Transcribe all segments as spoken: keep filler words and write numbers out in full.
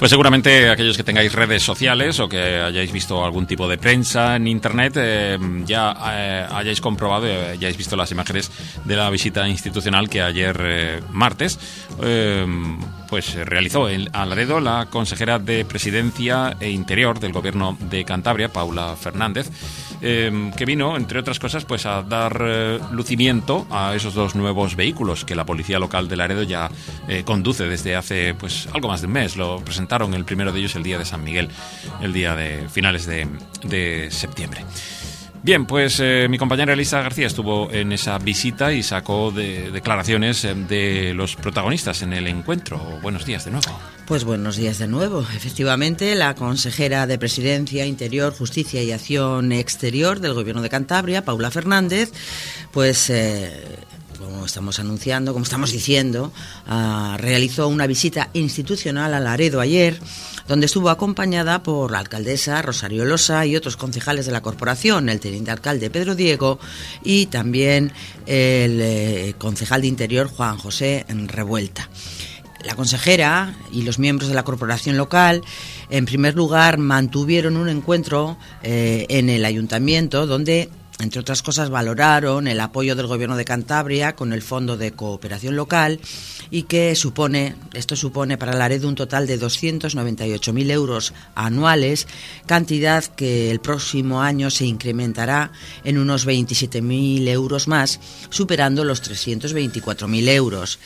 Pues seguramente aquellos que tengáis redes sociales o que hayáis visto algún tipo de prensa en internet eh, ya eh, hayáis comprobado, eh, hayáis visto las imágenes de la visita institucional que ayer eh, martes eh, pues realizó en Laredo la consejera de Presidencia e Interior del Gobierno de Cantabria, Paula Fernández, eh, que vino, entre otras cosas, pues a dar eh, lucimiento a esos dos nuevos vehículos que la Policía Local de Laredo ya eh, conduce desde hace pues algo más de un mes. Lo presentaron el primero de ellos el día de San Miguel, el día de finales de, de septiembre. Bien, pues eh, mi compañera Elisa García estuvo en esa visita y sacó de, declaraciones eh, de los protagonistas en el encuentro. Buenos días de nuevo. Pues buenos días de nuevo. Efectivamente, la consejera de Presidencia, Interior, Justicia y Acción Exterior del Gobierno de Cantabria, Paula Fernández, pues... Eh, como estamos anunciando, como estamos diciendo, uh, realizó una visita institucional a Laredo ayer, donde estuvo acompañada por la alcaldesa Rosario Losa y otros concejales de la corporación, el teniente alcalde Pedro Diego y también el eh, concejal de Interior Juan José Revuelta. La consejera y los miembros de la corporación local, en primer lugar, mantuvieron un encuentro eh, en el ayuntamiento donde, entre otras cosas, valoraron el apoyo del Gobierno de Cantabria con el Fondo de Cooperación Local y que supone, esto supone para Laredo un total de doscientos noventa y ocho mil euros anuales, cantidad que el próximo año se incrementará en unos veintisiete mil euros más, superando los trescientos veinticuatro mil euros.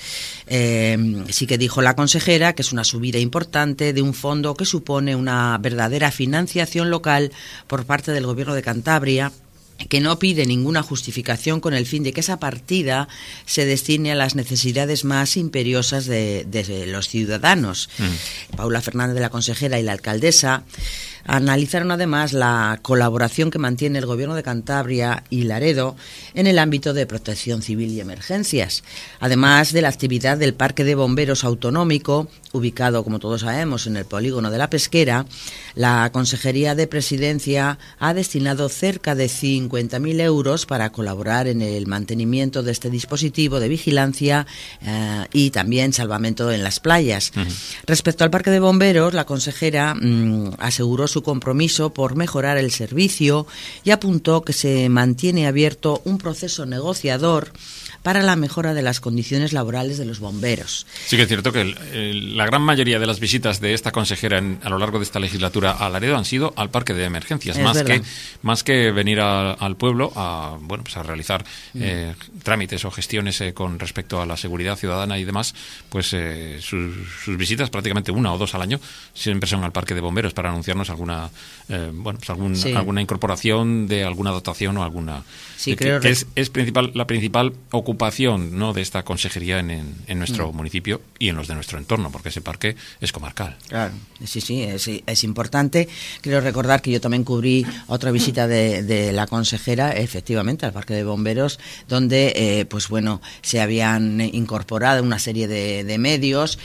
Eh, sí que dijo la consejera que es una subida importante de un fondo que supone una verdadera financiación local por parte del Gobierno de Cantabria, que no pide ninguna justificación con el fin de que esa partida se destine a las necesidades más imperiosas de, de los ciudadanos. Mm. Paula Fernández, la consejera, y la alcaldesa analizaron además la colaboración que mantiene el Gobierno de Cantabria y Laredo en el ámbito de protección civil y emergencias, además de la actividad del Parque de Bomberos Autonómico, ubicado, como todos sabemos, en el polígono de La Pesquera. La Consejería de Presidencia ha destinado cerca de cincuenta mil euros para colaborar en el mantenimiento de este dispositivo de vigilancia eh, y también salvamento en las playas. Uh-huh. Respecto al Parque de Bomberos, la consejera mmm, aseguró su compromiso por mejorar el servicio y apuntó que se mantiene abierto un proceso negociador para la mejora de las condiciones laborales de los bomberos. Sí que es cierto que el, el, la gran mayoría de las visitas de esta consejera en, a lo largo de esta legislatura a Laredo han sido al parque de emergencias, es más verdad. que más que venir a, al pueblo a bueno pues a realizar mm. eh, trámites o gestiones eh, con respecto a la seguridad ciudadana y demás. Pues eh, sus, sus visitas, prácticamente una o dos al año, siempre son al parque de bomberos para anunciarnos alguna eh, bueno pues algún, sí. alguna incorporación de alguna dotación o alguna sí, eh, creo que, que es, es principal la principal ocupación, ¿no?, de esta consejería en, en, en nuestro mm. municipio y en los de nuestro entorno, porque ese parque es comarcal. Claro, sí, sí, es, es importante. Quiero recordar que yo también cubrí otra visita de, de la consejera, efectivamente, al parque de bomberos, donde, eh, pues bueno, se habían incorporado una serie de, de medios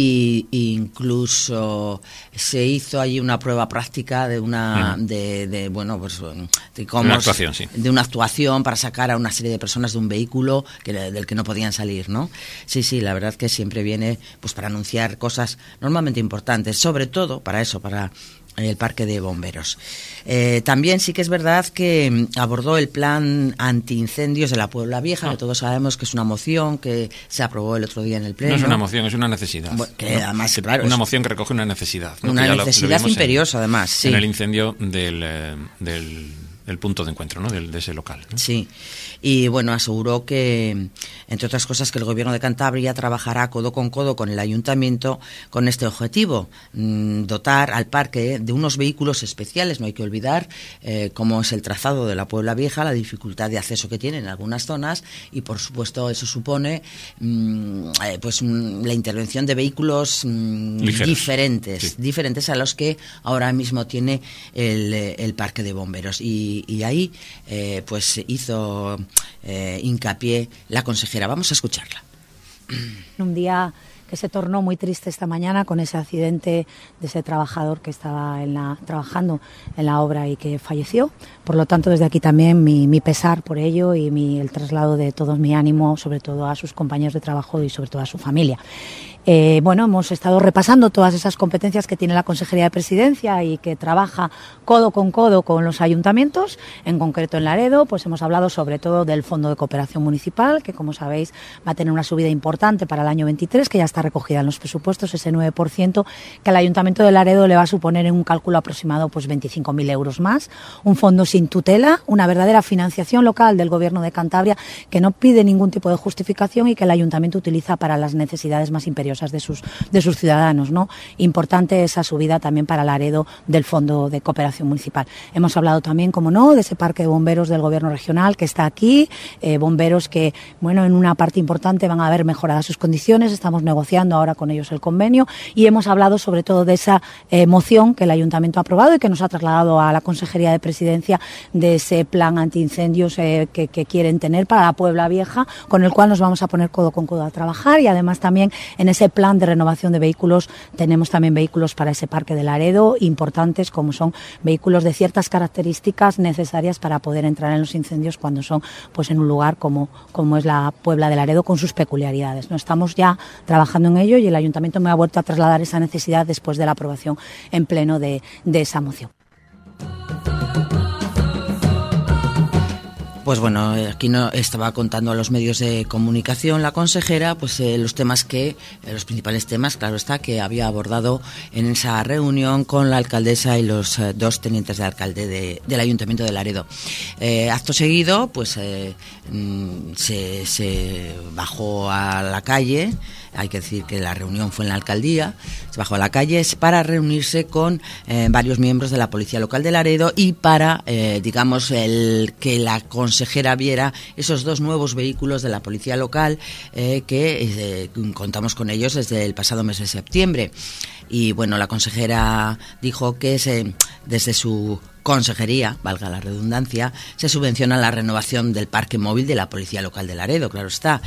y incluso se hizo allí una prueba práctica de una, mm. de, de, bueno, pues de cómo, una actuación, sí. de una actuación para sacar a una serie de personas de un vehículo que, del que no podían salir, ¿no? Sí, sí, la verdad que siempre viene pues para anunciar cosas normalmente importantes, sobre todo para eso, para el parque de bomberos. Eh, también sí que es verdad que abordó el plan antiincendios de la Puebla Vieja, ah. que todos sabemos que es una moción que se aprobó el otro día en el Pleno. No es una moción, es una necesidad. Bueno, que ¿no? además, que claro, una es moción que recoge una necesidad, ¿no? Una necesidad lo, lo imperiosa, en, además. Sí. En el incendio del... Eh, del el punto de encuentro, ¿no?, de, de ese local, ¿no? Sí, y bueno, aseguró que, entre otras cosas, que el Gobierno de Cantabria trabajará codo con codo con el Ayuntamiento con este objetivo, mmm, dotar al parque de unos vehículos especiales. No hay que olvidar eh, cómo es el trazado de la Puebla Vieja, la dificultad de acceso que tiene en algunas zonas y, por supuesto, eso supone mmm, eh, pues mmm, la intervención de vehículos mmm, diferentes, sí. diferentes a los que ahora mismo tiene el, el parque de bomberos. Y Y, y ahí eh, pues hizo eh, hincapié la consejera. Vamos a escucharla. Un día que se tornó muy triste esta mañana con ese accidente de ese trabajador que estaba en la, trabajando en la obra y que falleció. Por lo tanto, desde aquí también mi, mi pesar por ello y mi, el traslado de todo mi ánimo, sobre todo a sus compañeros de trabajo y sobre todo a su familia. Eh, bueno, hemos estado repasando todas esas competencias que tiene la Consejería de Presidencia y que trabaja codo con codo con los ayuntamientos. En concreto en Laredo, pues hemos hablado sobre todo del Fondo de Cooperación Municipal, que como sabéis va a tener una subida importante para el año veintitrés, que ya está recogida en los presupuestos, ese nueve por ciento, que al Ayuntamiento de Laredo le va a suponer en un cálculo aproximado pues veinticinco mil euros más. Un fondo sin tutela, una verdadera financiación local del Gobierno de Cantabria que no pide ningún tipo de justificación y que el Ayuntamiento utiliza para las necesidades más imperiosas de sus, de sus ciudadanos, ¿no? Importante esa subida también para Laredo del Fondo de Cooperación Municipal. Hemos hablado también, como no, de ese parque de bomberos del Gobierno regional que está aquí, eh, bomberos que, bueno, en una parte importante van a ver mejoradas sus condiciones, estamos negociando ahora con ellos el convenio y hemos hablado sobre todo de esa eh, moción que el Ayuntamiento ha aprobado y que nos ha trasladado a la Consejería de Presidencia de ese plan antiincendios eh, que, que quieren tener para la Puebla Vieja, con el cual nos vamos a poner codo con codo a trabajar y además también en ese plan de renovación de vehículos tenemos también vehículos para ese parque de Laredo importantes, como son vehículos de ciertas características necesarias para poder entrar en los incendios cuando son pues en un lugar como, como es la Puebla de Laredo con sus peculiaridades. No estamos ya trabajando en ello y el Ayuntamiento me ha vuelto a trasladar esa necesidad después de la aprobación en pleno de, de esa moción. Pues bueno, aquí no estaba contando a los medios de comunicación la consejera, pues eh, los temas que, eh, los principales temas, claro está, que había abordado en esa reunión con la alcaldesa y los eh, dos tenientes de alcalde de, del Ayuntamiento de Laredo. Eh, acto seguido, pues eh, se, se bajó a la calle. Hay que decir que la reunión fue en la alcaldía, se bajó a la calle para reunirse con eh, varios miembros de la Policía Local de Laredo y para, eh, digamos, el que la consejera viera esos dos nuevos vehículos de la Policía Local eh, que eh, contamos con ellos desde el pasado mes de septiembre. Y bueno, la consejera dijo que se, desde su consejería, valga la redundancia, se subvenciona la renovación del parque móvil de la Policía Local de Laredo, claro está.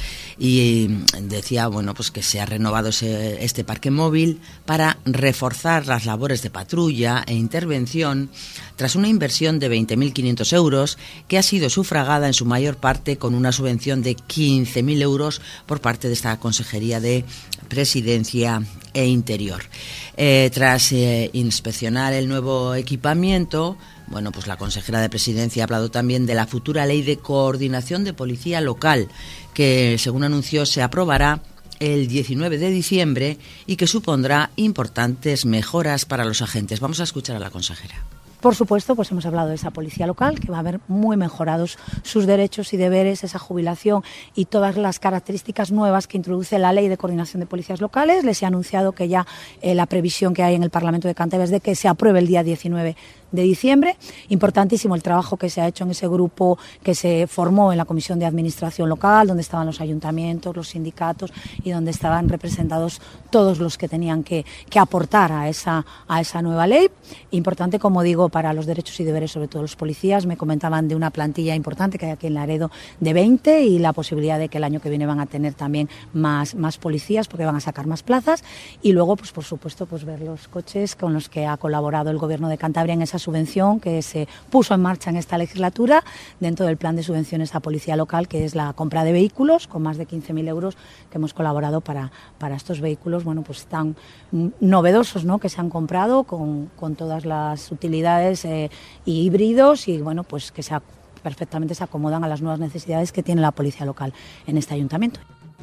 Y decía, bueno, pues que se ha renovado ese, este parque móvil para reforzar las labores de patrulla e intervención tras una inversión de veinte mil quinientos euros que ha sido sufragada en su mayor parte con una subvención de quince mil euros por parte de esta Consejería de Presidencia e Interior. Eh, tras eh, inspeccionar el nuevo equipamiento, bueno, pues la consejera de Presidencia ha hablado también de la futura ley de coordinación de policía local, que según anunció se aprobará el diecinueve de diciembre y que supondrá importantes mejoras para los agentes. Vamos a escuchar a la consejera. Por supuesto, pues hemos hablado de esa policía local, que va a ver muy mejorados sus derechos y deberes, esa jubilación y todas las características nuevas que introduce la Ley de Coordinación de Policías Locales. Les he anunciado que ya eh, la previsión que hay en el Parlamento de Cantabria es de que se apruebe el día diecinueve de diciembre. Importantísimo el trabajo que se ha hecho en ese grupo que se formó en la Comisión de Administración Local, donde estaban los ayuntamientos, los sindicatos y donde estaban representados todos los que tenían que, que aportar a esa, a esa nueva ley. Importante, como digo, para los derechos y deberes, sobre todo los policías. Me comentaban de una plantilla importante que hay aquí en Laredo de veinte y la posibilidad de que el año que viene van a tener también más, más policías porque van a sacar más plazas. Y luego, pues por supuesto, pues ver los coches con los que ha colaborado el Gobierno de Cantabria en esa subvención que se puso en marcha en esta legislatura dentro del plan de subvenciones a policía local, que es la compra de vehículos con más de quince mil euros que hemos colaborado para, para estos vehículos, bueno, pues tan novedosos, ¿no?, que se han comprado con, con todas las utilidades eh, y híbridos y, bueno, pues que se, perfectamente se acomodan a las nuevas necesidades que tiene la policía local en este ayuntamiento.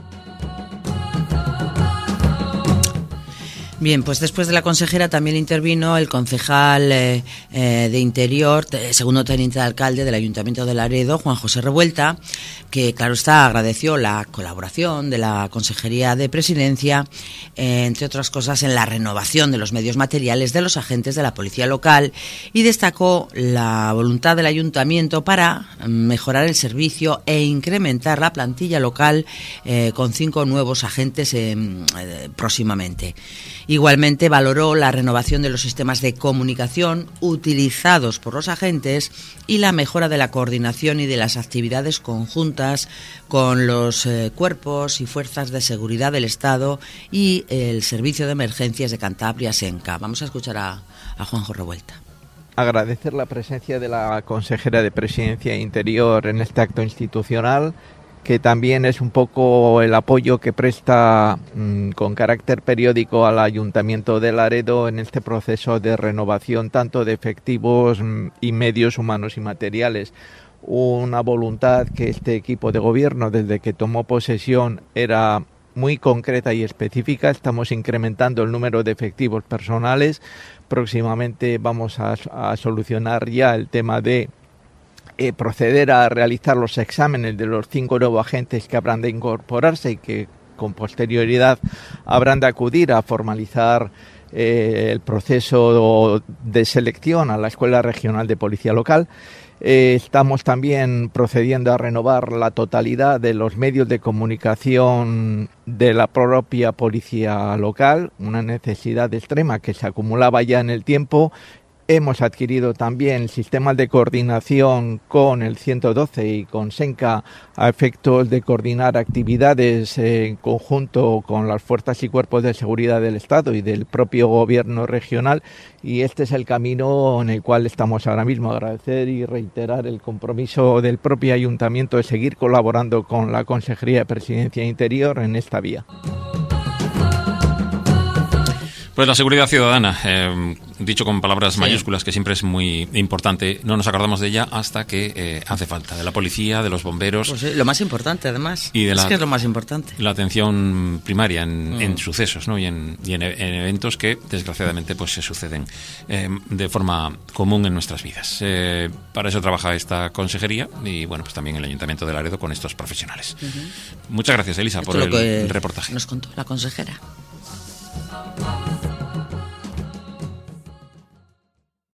Bien, pues después de la consejera también intervino el concejal eh, eh, de Interior, eh, segundo teniente de alcalde del Ayuntamiento de Laredo, Juan José Revuelta, que claro está, agradeció la colaboración de la Consejería de Presidencia, eh, entre otras cosas en la renovación de los medios materiales de los agentes de la Policía Local y destacó la voluntad del Ayuntamiento para mejorar el servicio e incrementar la plantilla local eh, con cinco nuevos agentes eh, eh, próximamente. Igualmente valoró la renovación de los sistemas de comunicación utilizados por los agentes y la mejora de la coordinación y de las actividades conjuntas con los eh, cuerpos y fuerzas de seguridad del Estado y el Servicio de Emergencias de Cantabria, SENCA. Vamos a escuchar a, a Juanjo Revuelta. Agradecer la presencia de la consejera de Presidencia e Interior en este acto institucional que también es un poco el apoyo que presta mmm, con carácter periódico al Ayuntamiento de Laredo en este proceso de renovación tanto de efectivos mmm, y medios humanos y materiales. Una voluntad que este equipo de gobierno, desde que tomó posesión, era muy concreta y específica. Estamos incrementando el número de efectivos personales. Próximamente vamos a, a solucionar ya el tema de eh, proceder a realizar los exámenes de los cinco nuevos agentes que habrán de incorporarse y que con posterioridad habrán de acudir a formalizar eh, el proceso de selección a la Escuela Regional de Policía Local. Eh, estamos también procediendo a renovar la totalidad de los medios de comunicación de la propia policía local, una necesidad extrema que se acumulaba ya en el tiempo. Hemos adquirido también sistemas de coordinación con el ciento doce y con SENCA a efectos de coordinar actividades en conjunto con las fuerzas y cuerpos de seguridad del Estado y del propio gobierno regional, y este es el camino en el cual estamos ahora mismo. Agradecer y reiterar el compromiso del propio Ayuntamiento de seguir colaborando con la Consejería de Presidencia e Interior en esta vía. Pues la seguridad ciudadana, eh, dicho con palabras sí. mayúsculas, que siempre es muy importante, no nos acordamos de ella hasta que eh, hace falta, de la policía, de los bomberos. Pues sí, lo más importante, además, y de es la, que es lo más importante. La atención primaria en, mm. en sucesos, ¿no? y, en, y en, en eventos que, desgraciadamente, pues se suceden eh, de forma común en nuestras vidas. Eh, para eso trabaja esta consejería y, bueno, pues también el Ayuntamiento de Laredo con estos profesionales. Uh-huh. Muchas gracias, Elisa, Esto por el reportaje. Nos contó la consejera.